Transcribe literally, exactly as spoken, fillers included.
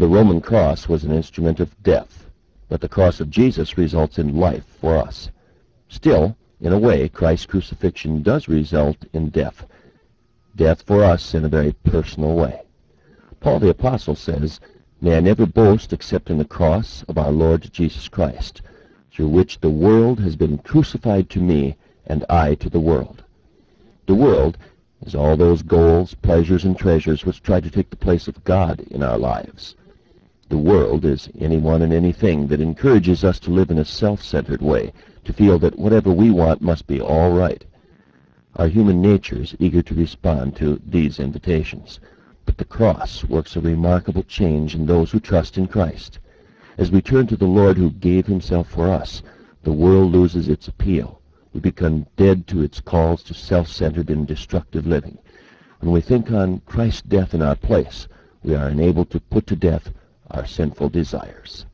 The Roman cross was an instrument of death, but the cross of Jesus results in life for us. Still, in a way, Christ's crucifixion does result in death. Death for us in a very personal way. Paul the Apostle says, "May I never boast except in the cross of our Lord Jesus Christ, through which the world has been crucified to me, and I to the world." The world is all those goals, pleasures, and treasures which try to take the place of God in our lives. The world is anyone and anything that encourages us to live in a self-centered way, to feel that whatever we want must be all right. Our human nature is eager to respond to these invitations, but the cross works a remarkable change in those who trust in Christ. As we turn to the Lord who gave himself for us, the world loses its appeal. We become dead to its calls to self-centered and destructive living. When we think on Christ's death in our place, we are enabled to put to death our sinful desires.